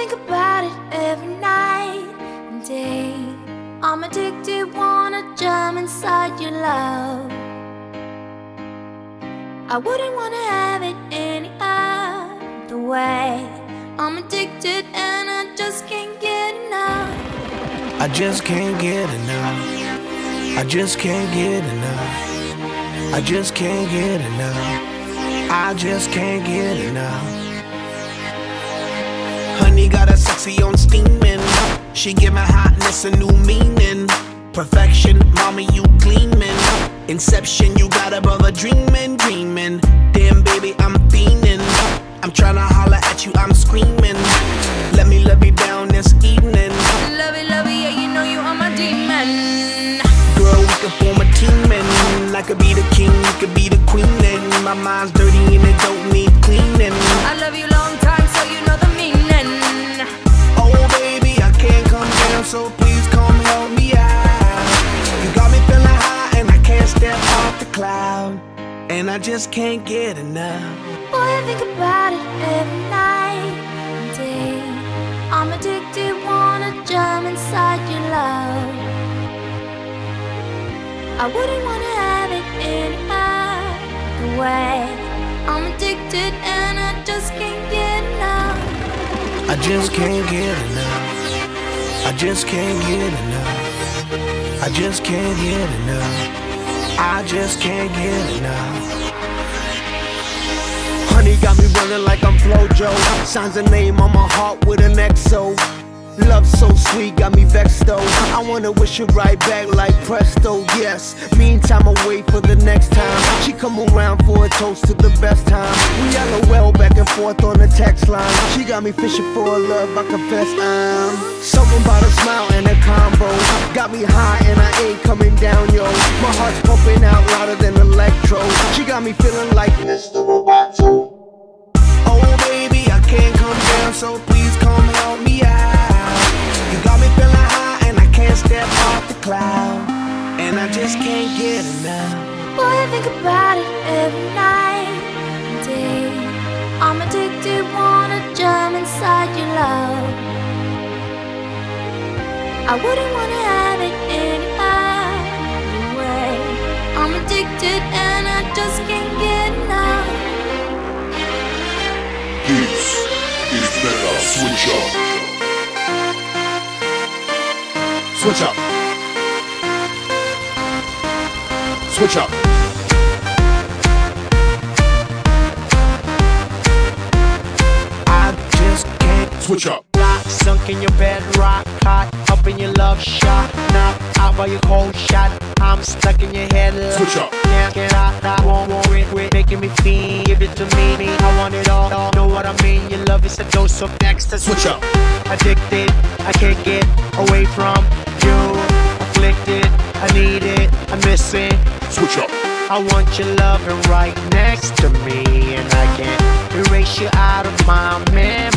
think about it every night and day. I'm addicted, wanna jump inside your love. I wouldn't wanna have it any other way. I'm addicted and I just can't get enough. I just can't get enough. I just can't get enough. I just can't get enough. I just can't get enough. Honey got her sexy on steaming. She give my hotness a new meaning. Perfection, mommy, you gleaming. Inception, you got a brother dreaming, dreaming. Damn, baby, I'm fiending. I'm tryna holler at you, I'm screaming. Let me love you down this evening. Love it, yeah, you know you are my demon. Girl, we could form a team and I could be the king, you could be the queen. And my mind's dirty and it don't need cleaning. I love you long time, so you know the meaning. Oh baby, I can't come down, so please come help me out. You got me feeling high and I can't step off the cloud. And I just can't get enough. Boy, I think about it every night and day. I'm addicted, wanna jump inside your love. I wouldn't wanna have it any other way. I'm addicted and I just can't get enough. I just can't get enough. I just can't get enough. I just can't get enough. I just can't get enough. Honey got me running like I'm Flojo. Signs a name on my heart with an XO. Love so sweet, got me vexed though. I wanna wish it right back like presto, yes. Meantime, I wait for the next time she come around for a toast to the best time. We LOL back and forth on the text line. She got me fishing for a love, I confess I'm something about a smile and a combo. Got me high and I ain't coming down, yo. My heart's pumping out louder than electro. She got me feeling like Mr. Roboto. Oh baby, I can't come down, so please come help me out. You got me feeling high and I can't step off the cloud. And I just can't get enough. Boy, I think about it every night and day. I'm addicted, wanna jump inside your love. I wouldn't wanna have it any other way. I'm addicted and I just can't get enough. This is Mega Switch Up. Switch up. Switch up. I just can't Switch up. Sunk in your bed, rock hot, up in your love shot, knocked out by your cold shot. I'm stuck in your head. Switch up. Can't get out, I won't quit, making me feel. Give it to me, I want it all. Know what I mean? Your love is a dose of next. Switch up. Addicted, I can't get away from you. Afflicted, I need it, I miss it. Switch up. I want your loving right next to me, and I can't erase you out of my memory.